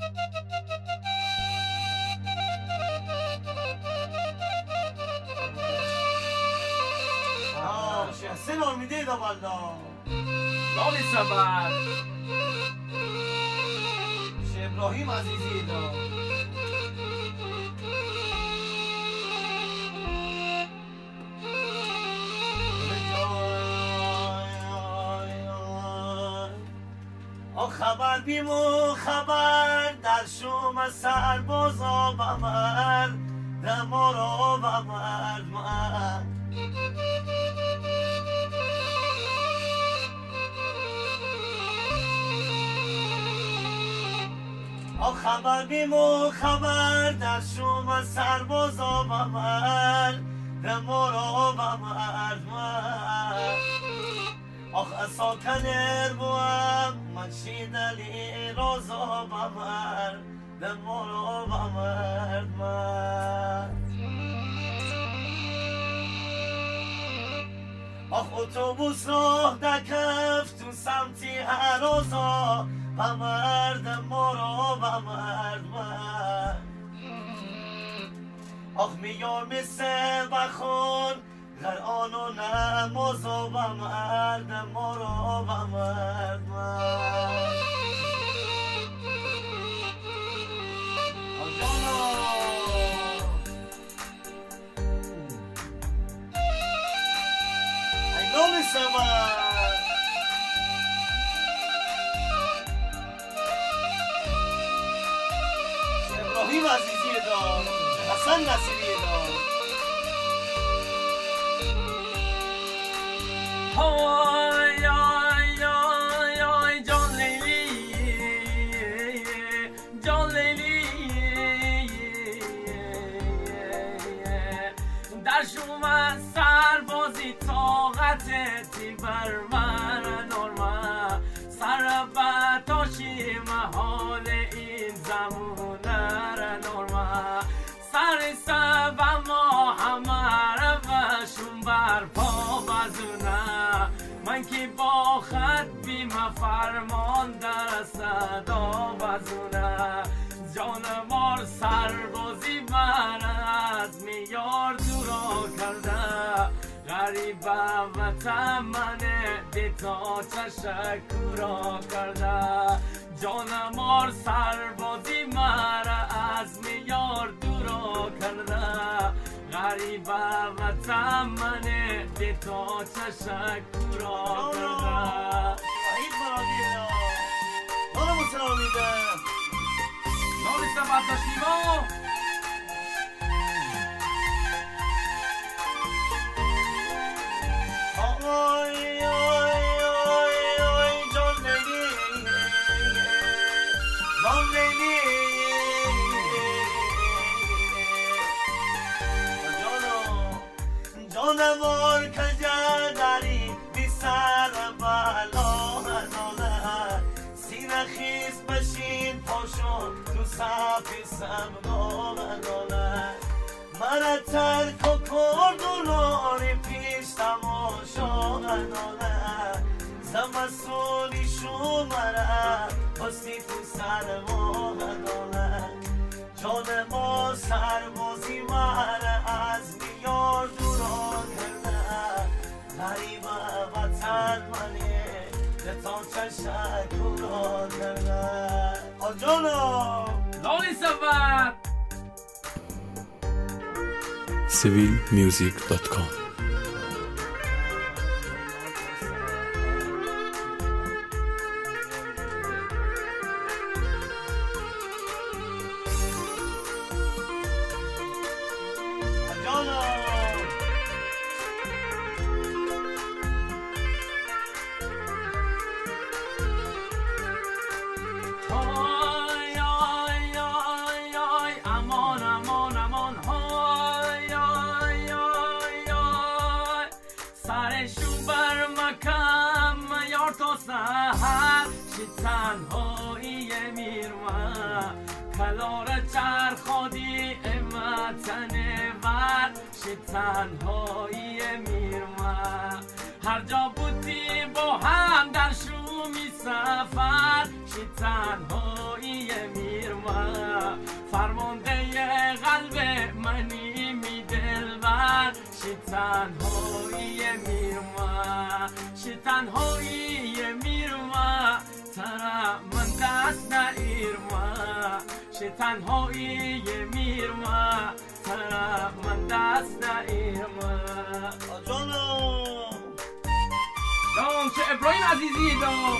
Se non mi devo ballare نامی سبر شه ابراهیم عزیزی دا خبر بیمو خبر در شوم سربازا بمر دمارا بمر من خبر بیمو خبر در شوم سربازا بمر دمارا بمر من ساکنر بوام من شیدلی روزا بمر دمارا بمر من اتوبوس راه دکف تو سمتی هر روزا بمر دمارا بمر من میار مثل بخون در آنو نماز و بمرد ما رو بمرد من ای نام سمر ابراهیم عزیزی دار حسن نصیری دار های آی آی آی جان لیلی جان لیلی در شوم سربازی طاقتی بر من نرمه سربتاشی محال این زمونه را نرمه سر سب ما همه را بشون بر پا بزونه من که با خط بیم فرمان در صدا بزونه جانمار سربازی من از میار دورا کرده غریب وطن من دیتا تشکر کرده جانمار سربازی من از میار دورا کرده غریب وطن من دیتا تشکر کرده وحید مرادی نام سلام میدم نام سبت داشتیما آی آی آی آی جان لیلی جان لیلی جانوار کجا داری بی سر بلا نداره سینه خیز بشین پاشون تو صفی سمگا نداره من ترک و کردوناری پیش تماشا نداره زمستونی شومره بستی تو سر ما نداره جان ما سربازی مره از میار دورا کرده غریب وطن منه تا تشکر کرده آجانا نامی سبت civilmusic.com تنهایی میرم کلار چرخادی امتن ور تنهایی میرم هر جا بودی با هم در شومی سفر تنهایی میرم تنهایی میرم تنهایی میرم ترا من دست نگیرم تنهایی میرم ترا من دست نگیرم دام چه ابراهیم عزیزی دام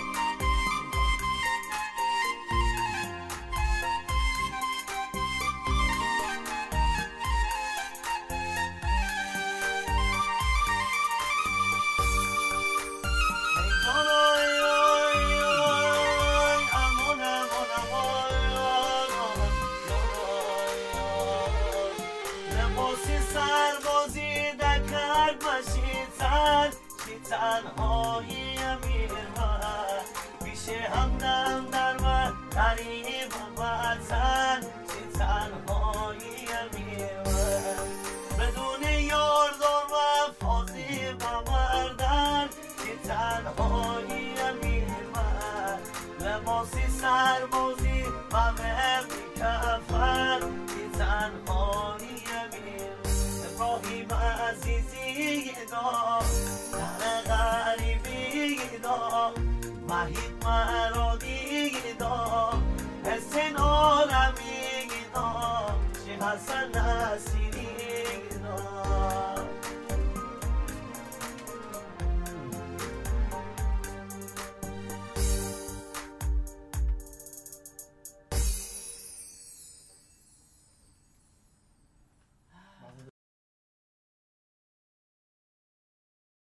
سربازی دکر باشیدن تنهایی میرم پیش همدم در من قریب وطن تنهایی میرم بدون یار دار وفازی بمردن تنهایی میرم لباسی سربازی و مهمی کفن تنهایی ابراهیم عزیزی دا در غریبی دا وحید مرادی دا حسین عالمی دا چه حسن نسی